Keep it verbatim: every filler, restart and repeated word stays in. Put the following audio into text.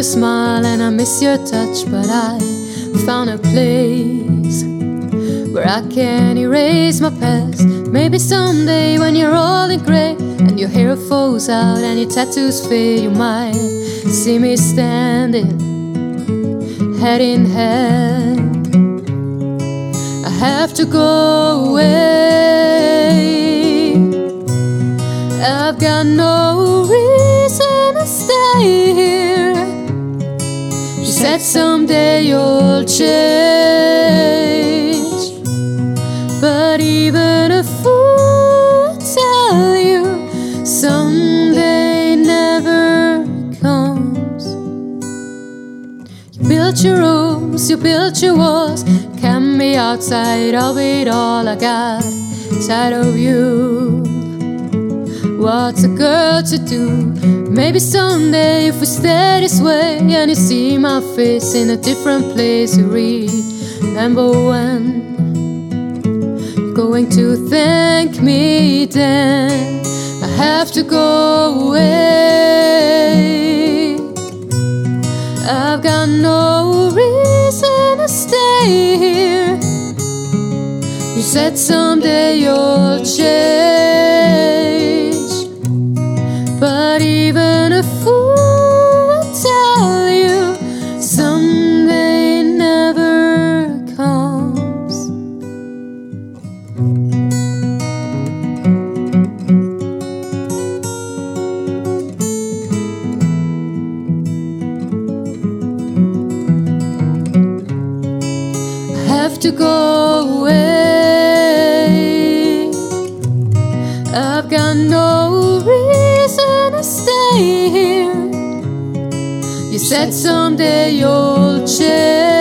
smile and I miss your touch, but I found a place where I can erase my past. Maybe someday when you're all in grey and your hair falls out and your tattoos fade, you might see me standing head in hand. I have to go away, I've got no reason to stay here. She said someday you'll change, but even a fool will tell you someday never comes. You built your rooms, you built your walls, kept me outside of it all. I got tired of you. What's a girl to do? Maybe someday if we stay this way and you see my face in a different place, you remember when you're going to thank me then. I have to go away, I've got no reason to stay here. You said someday you'll change, but even a fool will tell you someday never comes. I have to go away, I've got no reason to stay here. You said someday you'll change,